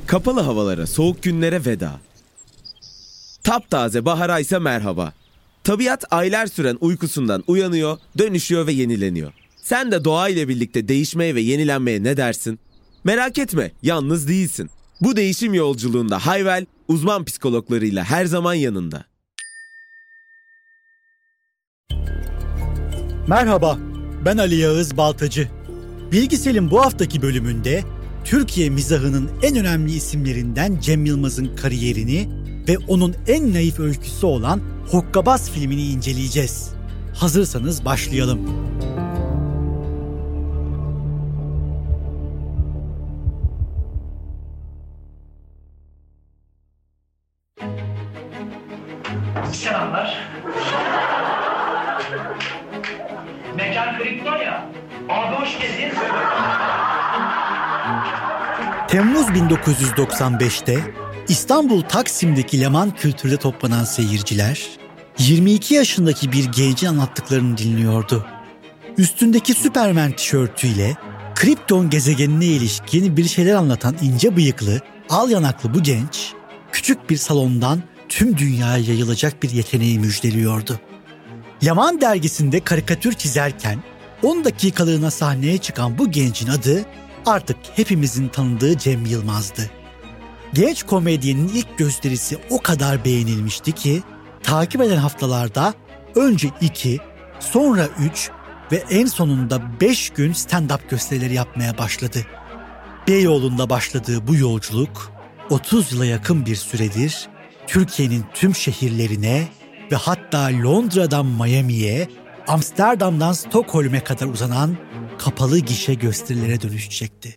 Kapalı havalara, soğuk günlere veda. Taptaze bahara ise merhaba. Tabiat aylar süren uykusundan uyanıyor, dönüşüyor ve yenileniyor. Sen de doğayla birlikte değişmeye ve yenilenmeye ne dersin? Merak etme, yalnız değilsin. Bu değişim yolculuğunda Hayvel, uzman psikologlarıyla her zaman yanında. Merhaba, ben Ali Yağız Baltacı. Bilgisel'in bu haftaki bölümünde Türkiye mizahının en önemli isimlerinden Cem Yılmaz'ın kariyerini ve onun en naif öyküsü olan Hokkabaz filmini inceleyeceğiz. Hazırsanız başlayalım. Selamlar. Mekan kripto ya. Abi hoş geldin. Temmuz 1995'te İstanbul Taksim'deki Leman Kültür'de toplanan seyirciler 22 yaşındaki bir gencin anlattıklarını dinliyordu. Üstündeki Süpermen tişörtüyle Krypton gezegenine ilişkin bir şeyler anlatan ince bıyıklı, al yanaklı bu genç, küçük bir salondan tüm dünyaya yayılacak bir yeteneği müjdeliyordu. Leman dergisinde karikatür çizerken 10 dakikalığına sahneye çıkan bu gencin adı artık hepimizin tanıdığı Cem Yılmaz'dı. Genç komedyenin ilk gösterisi o kadar beğenilmişti ki takip eden haftalarda önce 2, sonra 3 ve en sonunda 5 gün stand-up gösterileri yapmaya başladı. Beyoğlu'nda başladığı bu yolculuk 30 yıla yakın bir süredir Türkiye'nin tüm şehirlerine ve hatta Londra'dan Miami'ye, Amsterdam'dan Stockholm'e kadar uzanan kapalı gişe gösterilere dönüşecekti.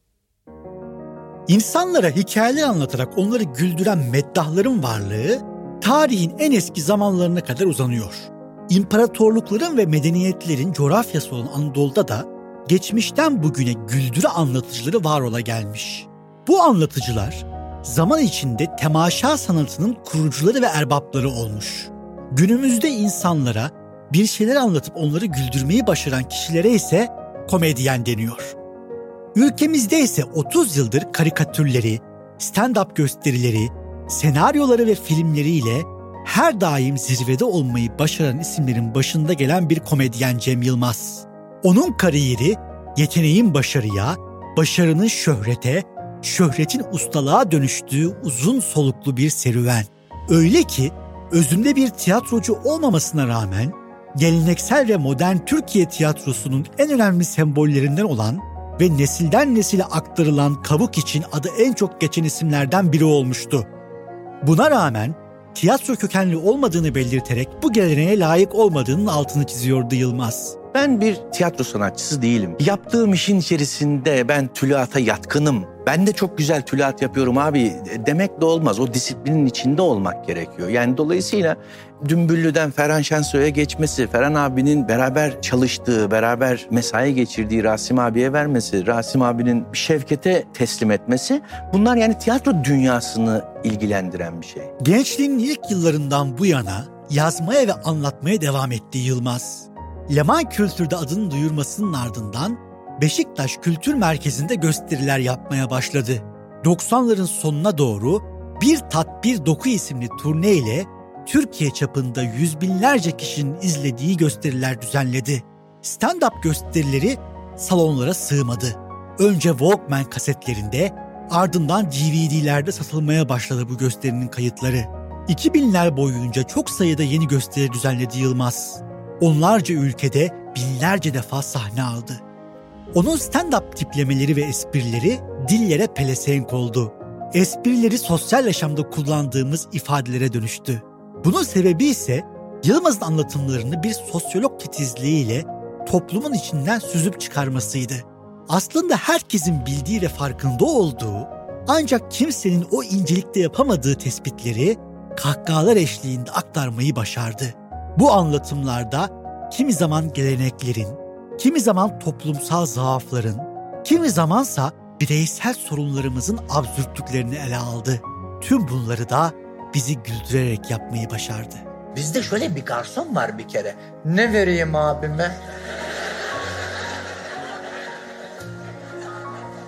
İnsanlara hikayeler anlatarak onları güldüren meddahların varlığı tarihin en eski zamanlarına kadar uzanıyor. İmparatorlukların ve medeniyetlerin coğrafyası olan Anadolu'da da geçmişten bugüne güldürü anlatıcıları var ola gelmiş. Bu anlatıcılar zaman içinde temaşa sanatının kurucuları ve erbapları olmuş. Günümüzde insanlara bir şeyler anlatıp onları güldürmeyi başaran kişilere ise komedyen deniyor. Ülkemizde ise 30 yıldır karikatürleri, stand-up gösterileri, senaryoları ve filmleriyle her daim zirvede olmayı başaran isimlerin başında gelen bir komedyen Cem Yılmaz. Onun kariyeri yeteneğin başarıya, başarının şöhrete, şöhretin ustalığa dönüştüğü uzun soluklu bir serüven. Öyle ki özünde bir tiyatrocu olmamasına rağmen geleneksel ve modern Türkiye tiyatrosunun en önemli sembollerinden olan ve nesilden nesile aktarılan Kavuk için adı en çok geçen isimlerden biri olmuştu. Buna rağmen tiyatro kökenli olmadığını belirterek bu geleneğe layık olmadığının altını çiziyordu Yılmaz. Ben bir tiyatro sanatçısı değilim. Yaptığım işin içerisinde ben tülata yatkınım. Ben de çok güzel tülat yapıyorum abi demek de olmaz. O disiplinin içinde olmak gerekiyor. Yani dolayısıyla Dümbüllü'den Ferhan Şensoy'a geçmesi, Ferhan abinin beraber çalıştığı, beraber mesai geçirdiği Rasim abiye vermesi, Rasim abinin Şevket'e teslim etmesi, bunlar yani tiyatro dünyasını ilgilendiren bir şey. Gençliğinin ilk yıllarından bu yana yazmaya ve anlatmaya devam etti Yılmaz. Leman Kültür'de adının duyurmasının ardından Beşiktaş Kültür Merkezi'nde gösteriler yapmaya başladı. 90'ların sonuna doğru Bir Tat Bir Doku isimli turne ile Türkiye çapında yüz binlerce kişinin izlediği gösteriler düzenledi. Stand-up gösterileri salonlara sığmadı. Önce Walkman kasetlerinde, ardından DVD'lerde satılmaya başladı bu gösterinin kayıtları. 2000'ler boyunca çok sayıda yeni gösteri düzenledi Yılmaz. Onlarca ülkede binlerce defa sahne aldı. Onun stand-up tiplemeleri ve esprileri dillere pelesenk oldu. Esprileri sosyal yaşamda kullandığımız ifadelere dönüştü. Bunun sebebi ise Yılmaz'ın anlatımlarını bir sosyolog titizliğiyle toplumun içinden süzüp çıkarmasıydı. Aslında herkesin bildiği ve farkında olduğu, ancak kimsenin o incelikte yapamadığı tespitleri kahkahalar eşliğinde aktarmayı başardı. Bu anlatımlarda kimi zaman geleneklerin, kimi zaman toplumsal zaafların, kimi zamansa bireysel sorunlarımızın absürtlüklerini ele aldı. Tüm bunları da bizi güldürerek yapmayı başardı. Bizde şöyle bir garson var bir kere. Ne vereyim abime?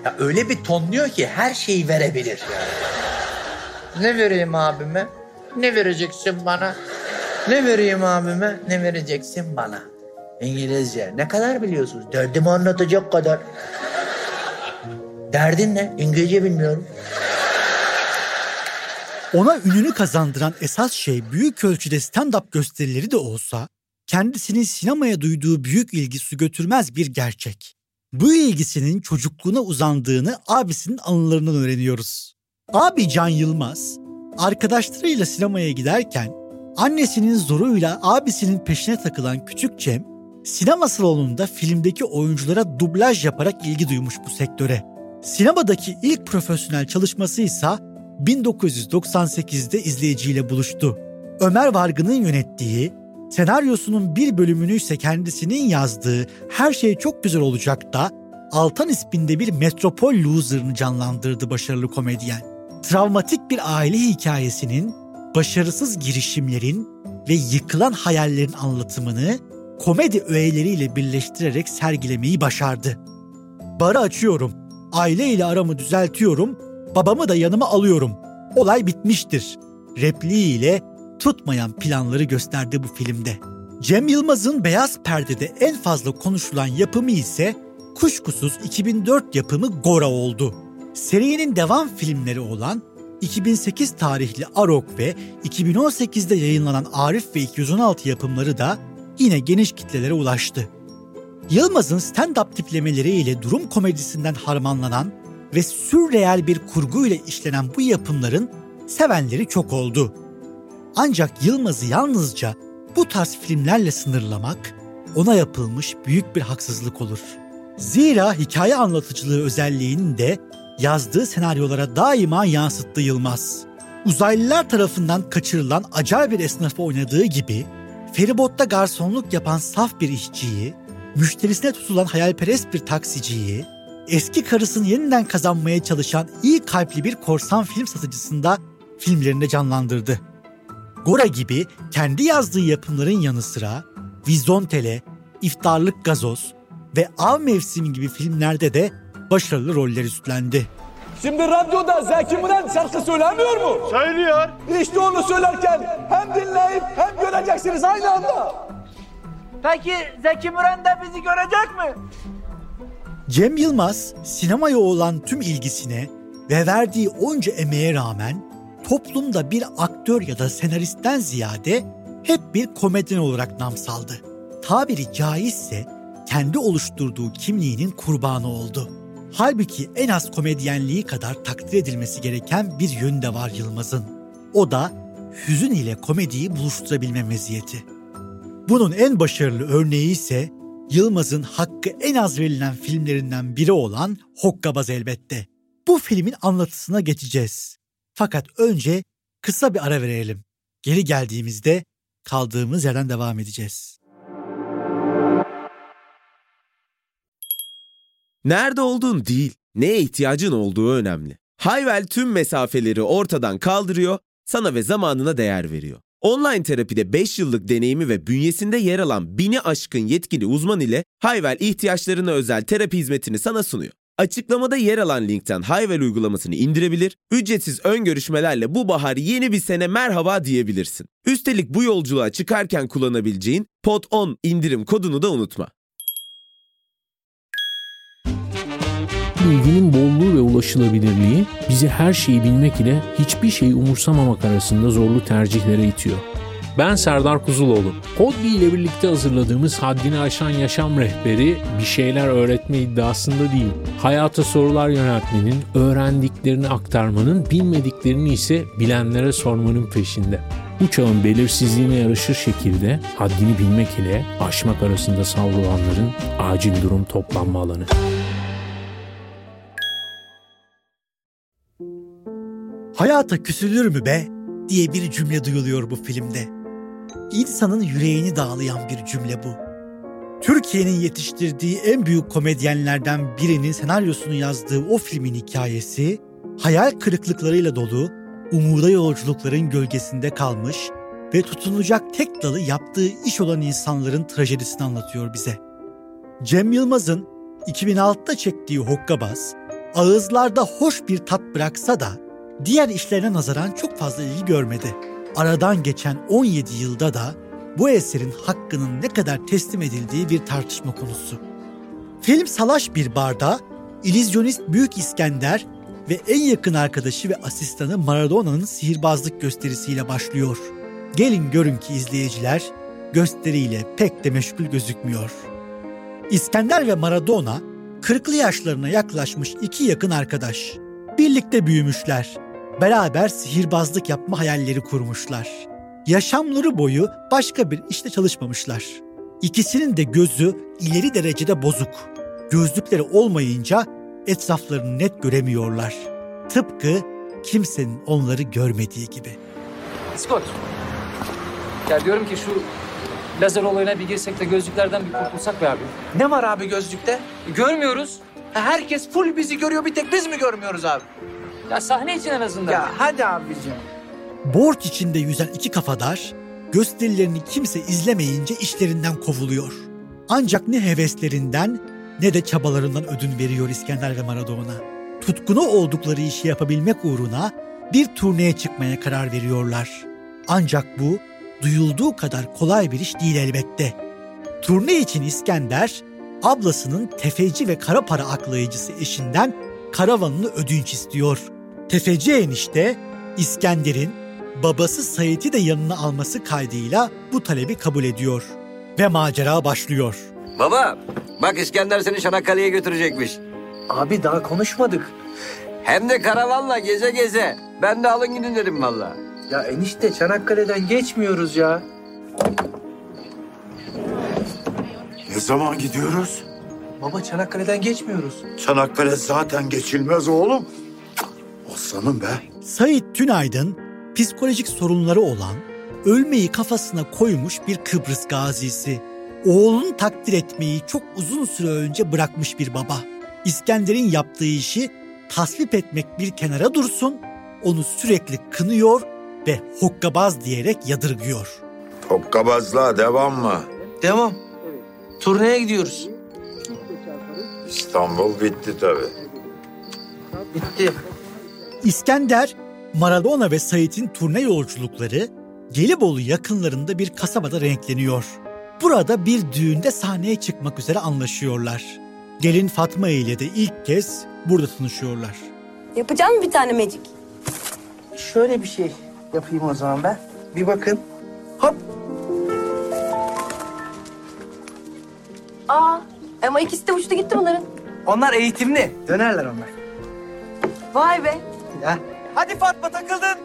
Ya öyle bir tonluyor ki her şeyi verebilir. Ne vereyim abime? Ne vereceksin bana? Ne vereyim abime? Ne vereceksin bana? İngilizce. Ne kadar biliyorsunuz? Derdimi anlatacak kadar. Derdin ne? İngilizce bilmiyorum. Ona ününü kazandıran esas şey büyük ölçüde stand-up gösterileri de olsa, kendisinin sinemaya duyduğu büyük ilgi su götürmez bir gerçek. Bu ilgisinin çocukluğuna uzandığını abisinin anılarından öğreniyoruz. Abi Can Yılmaz, arkadaşlarıyla sinemaya giderken annesinin zoruyla abisinin peşine takılan küçük Cem, sinema salonunda filmdeki oyunculara dublaj yaparak ilgi duymuş bu sektöre. Sinemadaki ilk profesyonel çalışması ise 1998'de izleyiciyle buluştu. Ömer Vargın'ın yönettiği, senaryosunun bir bölümünü ise kendisinin yazdığı Her Şey Çok Güzel Olacak'ta Altan isminde bir metropol loser'ını canlandırdı başarılı komedyen. Travmatik bir aile hikayesinin, başarısız girişimlerin ve yıkılan hayallerin anlatımını komedi öğeleriyle birleştirerek sergilemeyi başardı. Barı açıyorum, aileyle aramı düzeltiyorum, babamı da yanıma alıyorum. Olay bitmiştir. Repliğiyle tutmayan planları gösterdi bu filmde. Cem Yılmaz'ın beyaz perdede en fazla konuşulan yapımı ise kuşkusuz 2004 yapımı Gora oldu. Serinin devam filmleri olan 2008 tarihli Arok ve 2018'de yayınlanan Arif ve 216 yapımları da yine geniş kitlelere ulaştı. Yılmaz'ın stand-up tiplemeleriyle durum komedisinden harmanlanan ve sürreel bir kurguyla işlenen bu yapımların sevenleri çok oldu. Ancak Yılmaz'ı yalnızca bu tarz filmlerle sınırlamak ona yapılmış büyük bir haksızlık olur. Zira hikaye anlatıcılığı özelliğini de yazdığı senaryolara daima yansıttı Yılmaz. Uzaylılar tarafından kaçırılan acayip bir esnafı oynadığı gibi feribotta garsonluk yapan saf bir işçiyi, müşterisine tutulan hayalperest bir taksiciyi, eski karısını yeniden kazanmaya çalışan iyi kalpli bir korsan film satıcısında filmlerinde canlandırdı. Gora gibi kendi yazdığı yapımların yanı sıra Vizontele, İftarlık Gazoz ve Av Mevsimi gibi filmlerde de başarılı roller üstlendi. Şimdi radyoda Zeki Müren şarkı söylemiyor mu? Söylüyor. İşte onu söylerken hem dinleyip hem göreceksiniz aynı anda. Peki Zeki Müren de bizi görecek mi? Cem Yılmaz sinemaya olan tüm ilgisine ve verdiği onca emeğe rağmen toplumda bir aktör ya da senaristten ziyade hep bir komedyen olarak nam saldı. Tabiri caizse kendi oluşturduğu kimliğinin kurbanı oldu. Halbuki en az komedyenliği kadar takdir edilmesi gereken bir yönü de var Yılmaz'ın. O da hüzün ile komediyi buluşturabilme meziyeti. Bunun en başarılı örneği ise Yılmaz'ın hakkı en az verilen filmlerinden biri olan Hokkabaz elbette. Bu filmin anlatısına geçeceğiz. Fakat önce kısa bir ara verelim. Geri geldiğimizde kaldığımız yerden devam edeceğiz. Nerede olduğun değil, neye ihtiyacın olduğu önemli. Hayvel tüm mesafeleri ortadan kaldırıyor, sana ve zamanına değer veriyor. Online terapide 5 yıllık deneyimi ve bünyesinde yer alan 1000'i aşkın yetkili uzman ile Hayvel ihtiyaçlarına özel terapi hizmetini sana sunuyor. Açıklamada yer alan linkten Hayvel uygulamasını indirebilir, ücretsiz ön görüşmelerle bu bahar yeni bir sene merhaba diyebilirsin. Üstelik bu yolculuğa çıkarken kullanabileceğin POD10 indirim kodunu da unutma. Bilginin bolluğu ve ulaşılabilirliği bizi her şeyi bilmek ile hiçbir şeyi umursamamak arasında zorlu tercihlere itiyor. Ben Serdar Kuzuloğlu. Podbi ile birlikte hazırladığımız Haddini Aşan Yaşam Rehberi bir şeyler öğretme iddiasında değil. Hayata sorular yöneltmenin, öğrendiklerini aktarmanın, bilmediklerini ise bilenlere sormanın peşinde. Bu çağın belirsizliğine yaraşır şekilde haddini bilmek ile aşmak arasında savrulanların acil durum toplanma alanı. Hayata küsülür mü be diye bir cümle duyuluyor bu filmde. İnsanın yüreğini dağlayan bir cümle bu. Türkiye'nin yetiştirdiği en büyük komedyenlerden birinin senaryosunu yazdığı o filmin hikayesi, hayal kırıklıklarıyla dolu, umuda yolculukların gölgesinde kalmış ve tutunacak tek dalı yaptığı iş olan insanların trajedisini anlatıyor bize. Cem Yılmaz'ın 2006'da çektiği Hokkabaz, Ağızlarda hoş bir tat bıraksa da diğer işlerine nazaran çok fazla ilgi görmedi. Aradan geçen 17 yılda da bu eserin hakkının ne kadar teslim edildiği bir tartışma konusu. Film salaş bir barda illüzyonist Büyük İskender ve en yakın arkadaşı ve asistanı Maradona'nın sihirbazlık gösterisiyle başlıyor. Gelin görün ki izleyiciler gösteriyle pek de meşgul gözükmüyor. İskender ve Maradona 40'lı yaşlarına yaklaşmış iki yakın arkadaş. Birlikte büyümüşler. Beraber sihirbazlık yapma hayalleri kurmuşlar. Yaşamları boyu başka bir işte çalışmamışlar. İkisinin de gözü ileri derecede bozuk. Gözlükleri olmayınca etraflarını net göremiyorlar. Tıpkı kimsenin onları görmediği gibi. Scott, ya diyorum ki şu lazer olayına bir girsek de gözlüklerden bir kurtulsak be abi. Ne var abi gözlükte? Görmüyoruz. Herkes full bizi görüyor, bir tek biz mi görmüyoruz abi? Ya sahne için en azından. Ya hadi abicim. Borç içinde yüzen iki kafadar gösterilerini kimse izlemeyince işlerinden kovuluyor. Ancak ne heveslerinden ne de çabalarından ödün veriyor İskender ve Maradona. Tutkunu oldukları işi yapabilmek uğruna bir turneye çıkmaya karar veriyorlar. Ancak bu duyulduğu kadar kolay bir iş değil elbette. Turne için İskender, ablasının tefeci ve kara para aklayıcısı eşinden karavanını ödünç istiyor. Tefeci enişte İskender'in babası Sait'i de yanına alması kaydıyla bu talebi kabul ediyor. Ve macera başlıyor. Baba, bak İskender seni Çanakkale'ye götürecekmiş. Abi daha konuşmadık. Hem de karavanla geze geze. Ben de alın gidin dedim valla. Ya enişte Çanakkale'den geçmiyoruz ya. Ne zaman gidiyoruz? Baba Çanakkale'den geçmiyoruz. Çanakkale zaten geçilmez oğlum. Aslanım be. Sait Tünaydın, psikolojik sorunları olan, ölmeyi kafasına koymuş bir Kıbrıs gazisi. Oğlunu takdir etmeyi çok uzun süre önce bırakmış bir baba. İskender'in yaptığı işi tasvip etmek bir kenara dursun, onu sürekli kınıyor ve hokkabaz diyerek yadırgıyor. Hokkabazlığa devam mı? Devam. Turneye gidiyoruz. İstanbul bitti tabii. Bitti. İskender, Maradona ve Sait'in turne yolculukları Gelibolu yakınlarında bir kasabada renkleniyor. Burada bir düğünde sahneye çıkmak üzere anlaşıyorlar. Gelin Fatma ile de ilk kez burada tanışıyorlar. Yapacağım mı bir tane magic? Şöyle bir şey yapayım o zaman ben. Bir bakın. Hop. Ama ikisi de uçtu gitti bunların. Onlar eğitimli. Dönerler onlar. Vay be. Ya. Hadi Fatma takıldın.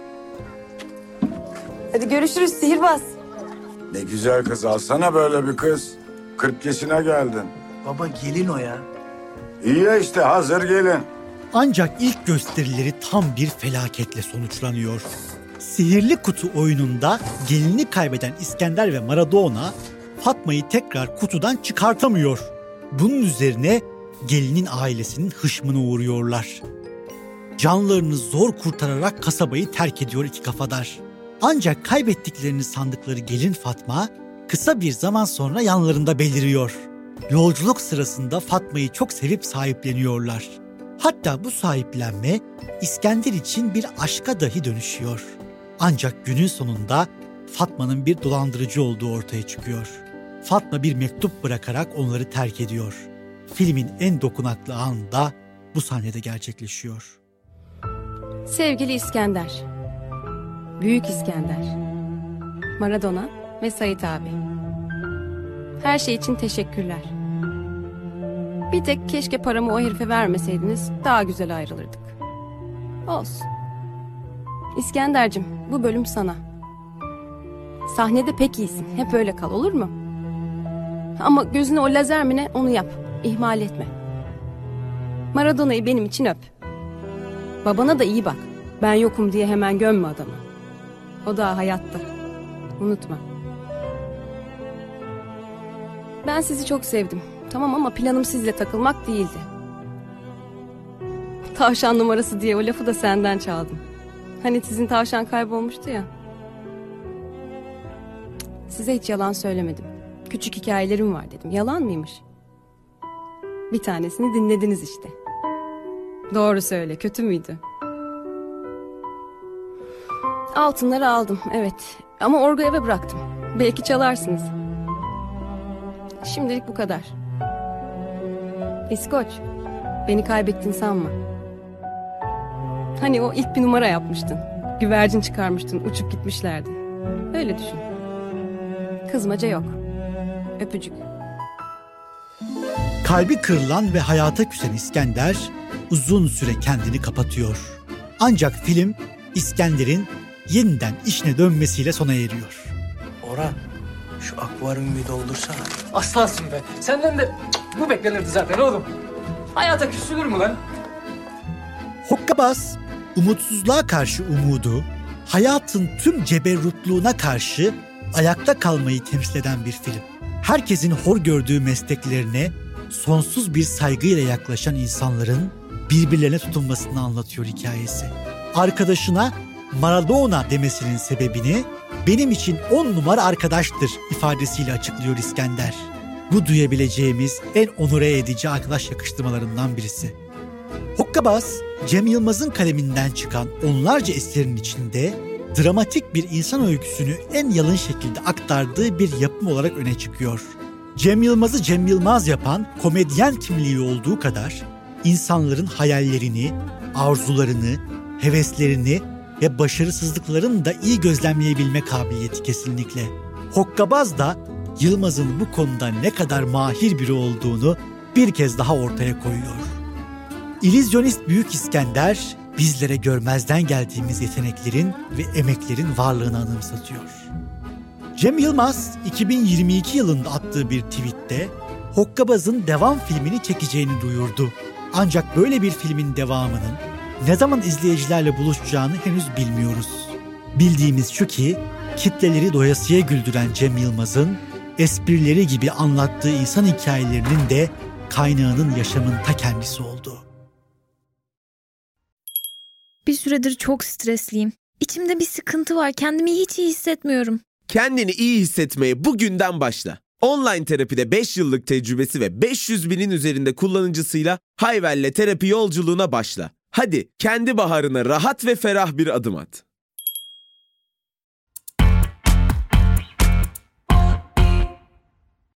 Hadi görüşürüz sihirbaz. Ne güzel kız, alsana böyle bir kız. 40 yaşına geldin. Baba gelin o ya. İyi ya işte, hazır gelin. Ancak ilk gösterileri tam bir felaketle sonuçlanıyor. Sihirli Kutu oyununda gelini kaybeden İskender ve Maradona Fatma'yı tekrar kutudan çıkartamıyor. Bunun üzerine gelinin ailesinin hışmına uğruyorlar. Canlarını zor kurtararak kasabayı terk ediyor iki kafadar. Ancak kaybettiklerini sandıkları gelin Fatma kısa bir zaman sonra yanlarında beliriyor. Yolculuk sırasında Fatma'yı çok sevip sahipleniyorlar. Hatta bu sahiplenme İskender için bir aşka dahi dönüşüyor. Ancak günün sonunda Fatma'nın bir dolandırıcı olduğu ortaya çıkıyor. Fatma bir mektup bırakarak onları terk ediyor. Filmin en dokunaklı anı da bu sahnede gerçekleşiyor. Sevgili İskender, Büyük İskender, Maradona ve Sait abi. Her şey için teşekkürler. Bir tek keşke paramı o herife vermeseydiniz, daha güzel ayrılırdık. Olsun. İskender'cim, bu bölüm sana. Sahnede pek iyisin, hep öyle kal, olur mu? Ama gözüne o lazer mi ne, onu yap, ihmal etme. Maradona'yı benim için öp. Babana da iyi bak, ben yokum diye hemen gömme adamı. O daha hayatta, unutma. Ben sizi çok sevdim, tamam, ama planım sizle takılmak değildi. Tavşan numarası diye o lafı da senden çaldım. Hani sizin tavşan kaybolmuştu ya. Size hiç yalan söylemedim. Küçük hikayelerim var dedim. Yalan mıymış? Bir tanesini dinlediniz işte. Doğru söyle, kötü müydü? Altınları aldım, evet. Ama orgu eve bıraktım. Belki çalarsınız. Şimdilik bu kadar. İskoç, beni kaybettin sanma. Hani o ilk bir numara yapmıştın. Güvercin çıkarmıştın, uçup gitmişlerdi. Öyle düşün. Kızmaca yok. Öpücük. Kalbi kırılan ve hayata küsen İskender uzun süre kendini kapatıyor. Ancak film İskender'in yeniden işine dönmesiyle sona eriyor. Orhan, şu akvaryumu bir doldursana. Aslansın be. Senden de bu beklenirdi zaten oğlum. Hayata küsülür mü lan? Hokkabaz, umutsuzluğa karşı umudu, hayatın tüm ceberrutluğuna karşı ayakta kalmayı temsil eden bir film. Herkesin hor gördüğü mesleklerine sonsuz bir saygıyla yaklaşan insanların birbirlerine tutunmasını anlatıyor hikayesi. Arkadaşına Maradona demesinin sebebini benim için 10 numara arkadaştır ifadesiyle açıklıyor İskender. Bu duyabileceğimiz en onure edici arkadaş yakıştırmalarından birisi. Hokkabaz, Cem Yılmaz'ın kaleminden çıkan onlarca eserin içinde dramatik bir insan öyküsünü en yalın şekilde aktardığı bir yapım olarak öne çıkıyor. Cem Yılmaz'ı Cem Yılmaz yapan komedyen kimliği olduğu kadar insanların hayallerini, arzularını, heveslerini ve başarısızlıklarını da iyi gözlemleyebilme kabiliyeti kesinlikle. Hokkabaz da Yılmaz'ın bu konuda ne kadar mahir biri olduğunu bir kez daha ortaya koyuyor. İllüzyonist Büyük İskender bizlere görmezden geldiğimiz yeteneklerin ve emeklerin varlığını anımsatıyor. Cem Yılmaz 2022 yılında attığı bir tweette Hokkabaz'ın devam filmini çekeceğini duyurdu. Ancak böyle bir filmin devamının ne zaman izleyicilerle buluşacağını henüz bilmiyoruz. Bildiğimiz şu ki kitleleri doyasıya güldüren Cem Yılmaz'ın esprileri gibi anlattığı insan hikayelerinin de kaynağının yaşamın ta kendisi oldu. Bir süredir çok stresliyim. İçimde bir sıkıntı var. Kendimi hiç iyi hissetmiyorum. Kendini iyi hissetmeye bugünden başla. Online terapide 5 yıllık tecrübesi ve 500 binin üzerinde kullanıcısıyla Hayvel'le terapi yolculuğuna başla. Hadi kendi baharına rahat ve ferah bir adım at.